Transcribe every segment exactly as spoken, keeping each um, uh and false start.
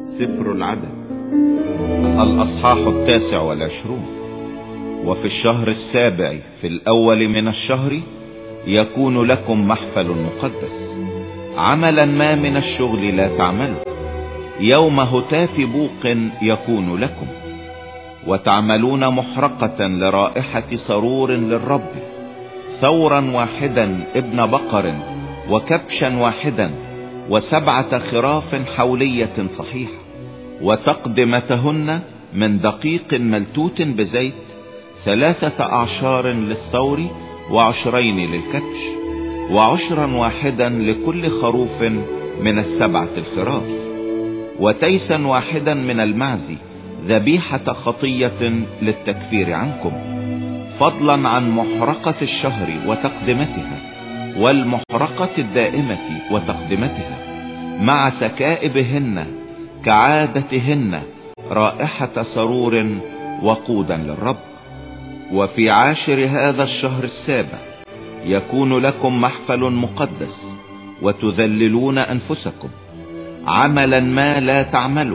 سفر العدد الأصحاح التاسع والعشرون. وفي الشهر السابع في الأول من الشهر يكون لكم محفل مقدس، عملا ما من الشغل لا تعملوا، يوم هتاف بوق يكون لكم، وتعملون محرقة لرائحة سرور للرب، ثورا واحدا ابن بقر وكبشا واحدا وسبعة خراف حولية صحيحة، وتقدمتهن من دقيق ملتوت بزيت، ثلاثة أعشار للثور وعشرين للكبش، وعشرا واحدا لكل خروف من السبعة الخراف، وتيسا واحدا من المعز ذبيحة خطية للتكفير عنكم، فضلا عن محرقة الشهر وتقدمتها والمحرقة الدائمة وتقدمتها مع سكائبهن كعادتهن، رائحة سرور وقودا للرب. وفي عاشر هذا الشهر السابع يكون لكم محفل مقدس، وتذللون أنفسكم، عملا ما لا تعملوا،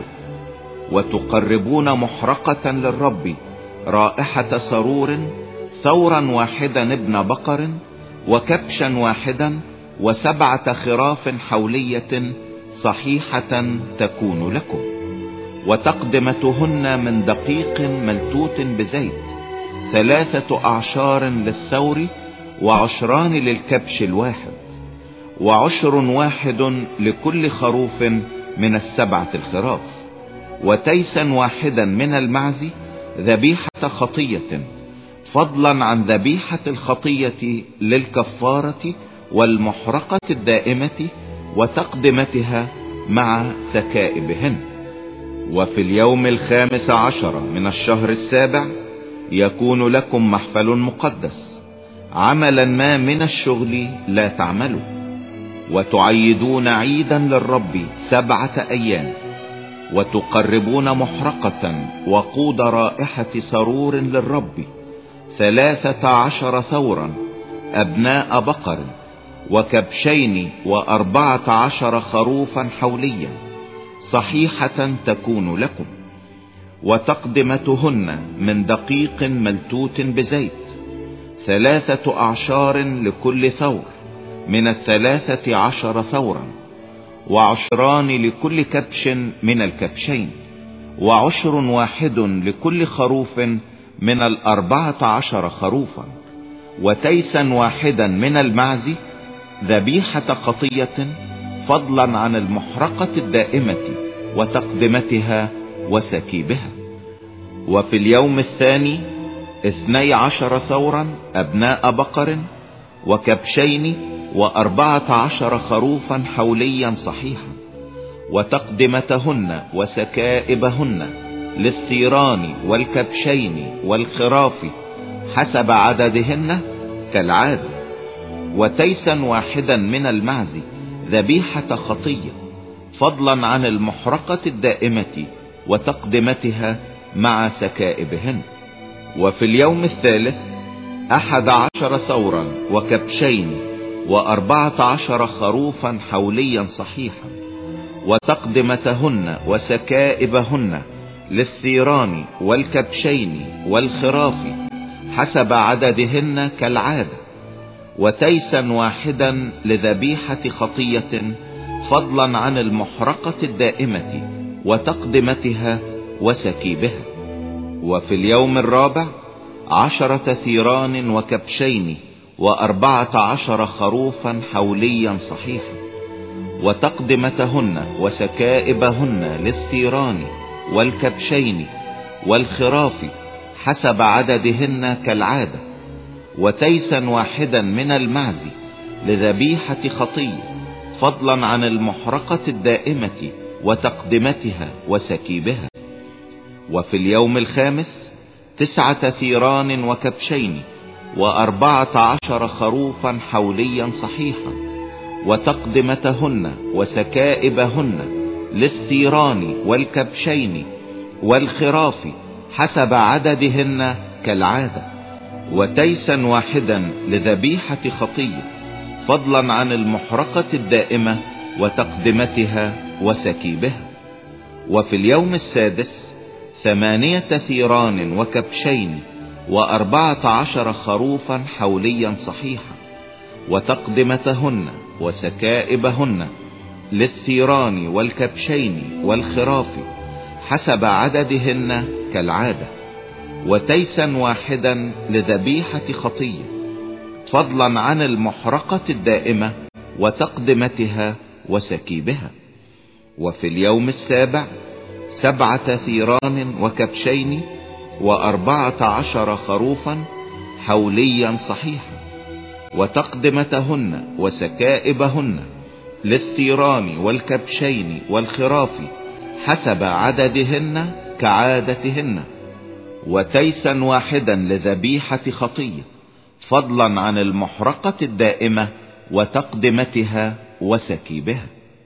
وتقربون محرقة للرب رائحة سرور، ثورا واحدا ابن بقر وكبشا واحدا وسبعة خراف حولية صحيحة تكون لكم، وتقدمتهن من دقيق ملتوت بزيت، ثلاثة أعشار للثور وعشران للكبش الواحد، وعشر واحد لكل خروف من السبعة الخراف، وتيسا واحدا من المعز ذبيحة خطية، فضلا عن ذبيحة الخطية للكفارة والمحرقة الدائمة وتقدمتها مع سكائبهن. وفي اليوم الخامس عشر من الشهر السابع يكون لكم محفل مقدس، عملا ما من الشغل لا تعملوا، وتعيدون عيدا للرب سبعة أيام، وتقربون محرقة وقود رائحة سرور للرب، ثلاثة عشر ثورا أبناء بقر وكبشين وأربعة عشر خروفا حوليا صحيحة تكون لكم، وتقدمتهن من دقيق ملتوت بزيت، ثلاثة أعشار لكل ثور من الثلاثة عشر ثورا، وعشران لكل كبش من الكبشين، وعشر واحد لكل خروف من الأربعة عشر خروفا، وتيسا واحدا من المعز ذبيحة خطية، فضلا عن المحرقة الدائمة وتقدمتها وسكيبها. وفي اليوم الثاني اثني عشر ثورا أبناء بقر وكبشين وأربعة عشر خروفا حوليا صحيحا، وتقدمتهن وسكائبهن للثيران والكبشين والخراف حسب عددهن كالعادة، وتيسا واحدا من المعز ذبيحة خطية، فضلا عن المحرقة الدائمة وتقدمتها مع سكائبهن. وفي اليوم الثالث أحد عشر ثورا وكبشين وأربعة عشر خروفا حوليا صحيحا، وتقدمتهن وسكائبهن للثيران والكبشين والخراف حسب عددهن كالعادة، وتيسا واحدا لذبيحة خطية، فضلا عن المحرقة الدائمة وتقدمتها وسكيبها. وفي اليوم الرابع عشرة ثيران وكبشين وأربعة عشر خروفا حوليا صحيحا، وتقدمتهن وسكائبهن للثيران والكبشين والخراف حسب عددهن كالعادة، وتيسا واحدا من المعز لذبيحة خطية، فضلا عن المحرقة الدائمة وتقدمتها وسكيبها. وفي اليوم الخامس تسعة ثيران وكبشين وأربعة عشر خروفا حوليا صحيحا، وتقدمتهن وسكائبهن للثيران والكبشين والخراف حسب عددهن كالعادة، وتيسا واحدا لذبيحة خطية، فضلا عن المحرقة الدائمة وتقدمتها وسكيبها. وفي اليوم السادس ثمانية ثيران وكبشين وأربعة عشر خروفا حوليا صحيحا، وتقدمتهن وسكائبهن للثيران والكبشين والخراف حسب عددهن كالعادة، وتيسا واحدا لذبيحة خطية فضلا عن المحرقة الدائمة وتقدمتها وسكيبها. وفي اليوم السابع سبعة ثيران وكبشين وأربعة عشر خروفا حوليا صحيحا، وتقدمتهن وسكائبهن للثيران والكبشين والخراف حسب عددهن كعادتهن، وتيسا واحدا لذبيحة خطية فضلا عن المحرقة الدائمة وتقدمتها وسكيبها.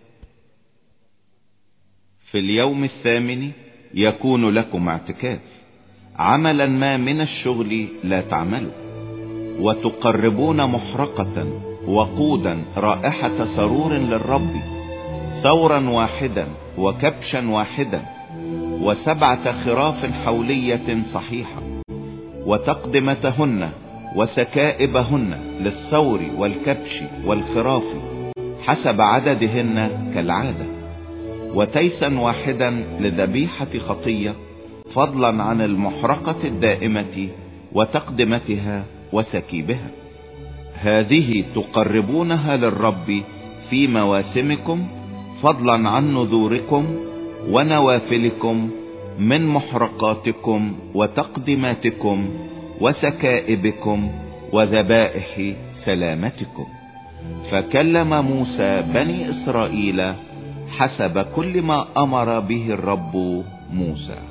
في اليوم الثامن يكون لكم اعتكاف، عملا ما من الشغل لا تعملوا، وتقربون محرقة وقودا رائحة سرور للرب، ثورا واحدا وكبشا واحدا وسبعة خراف حولية صحيحة، وتقدمتهن وسكائبهن للثور والكبش والخراف حسب عددهن كالعادة، وتيسا واحدا لذبيحة خطية فضلا عن المحرقة الدائمة وتقدمتها وسكيبها. هذه تقربونها للرب في مواسمكم فضلا عن نذوركم ونوافلكم من محرقاتكم وتقدماتكم وسكائبكم وذبائح سلامتكم. فكلم موسى بني إسرائيل حسب كل ما أمر به الرب موسى.